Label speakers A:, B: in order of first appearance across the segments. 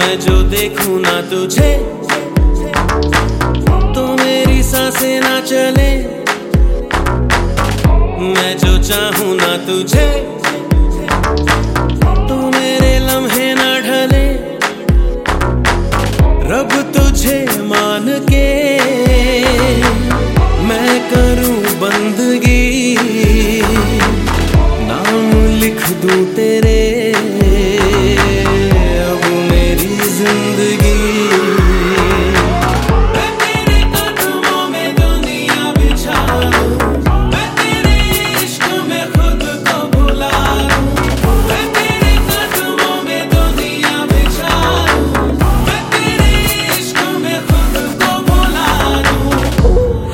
A: मैं जो देखूं ना तुझे तो मेरी सांसें ना चले। मैं जो चाहूं ना तुझे तो मेरे लम्हे ना ढले। रब तुझे मान के मैं करूं बंदगी, नाम लिख दूं तेरे अब मेरी जिंदगी। मैं तेरे कदमों में दुनिया बिछा दूं, मैं तेरे इश्क में खुद को भुला दूं। मैं तेरे कदमों में दुनिया बिछा दूं, मैं तेरे इश्क में खुद को भुला दूं।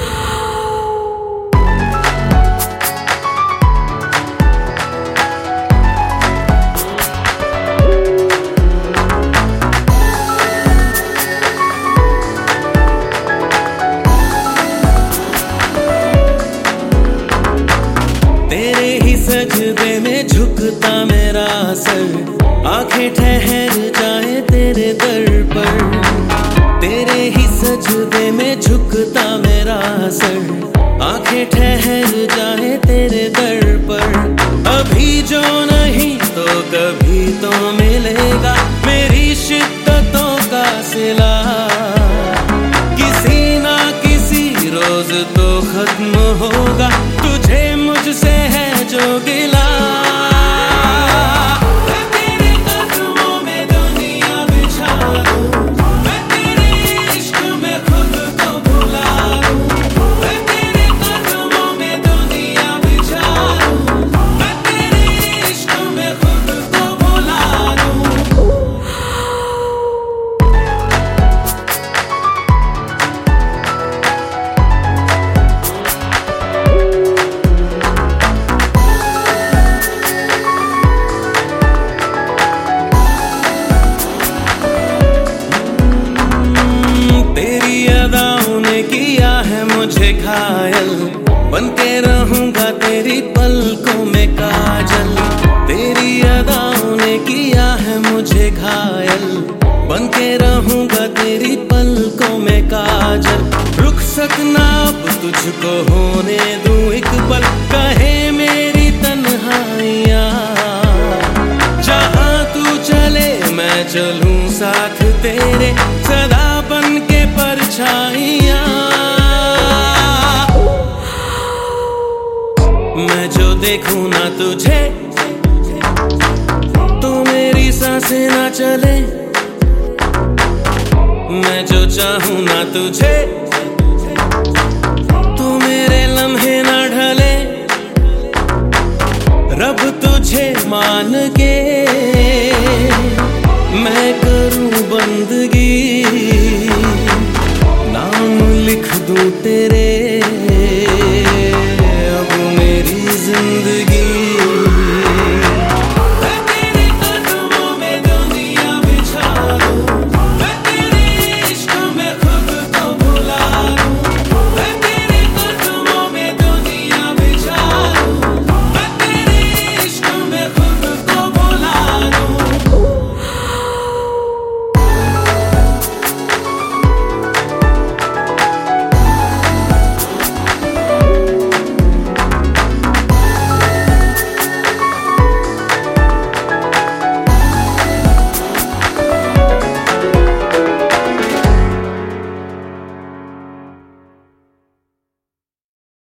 A: तेरे ही सजदे में झुकता मेरा सर, आंखें ठहर जाए तेरे दर पर। तेरे ही सजदे में झुकता मेरा सर, आंखें ठहर जाए तेरे दर पर। अभी जो नहीं तो कभी तो मिलेगा मेरी शिद्दतों का सिला। किसी ना किसी रोज तो खत्म होगा, तुझे मुझसे है जो गिला। मैं तेरे कदमों में दुनिया बिछा दूं, मैं तेरे इश्क में खुद को भुला दूं। मैं तेरे कदमों में दुनिया बिछा दूं, मैं तेरे इश्क में खुद को भुला दूं। किया है मुझे घायल, बनके रहूंगा तेरी पलकों में काजल। तेरी अदाओं ने किया है मुझे घायल, बनके रहूंगा तेरी पलकों में काजल। रुखसत ना अब तुझको होने दूं एक पल, कहे मेरी तन्हाइयां। जहां तू चले मैं चलूं साथ तेरे, सदा बन के परछाइयां। मैं जो देखूं ना तुझे तो मेरी सांसें ना चले। मैं जो चाहूं ना तुझे तो मेरे लम्हे ना ढले। रब तुझे मान के मैं करूं बंदगी, नाम लिख दूं तेरे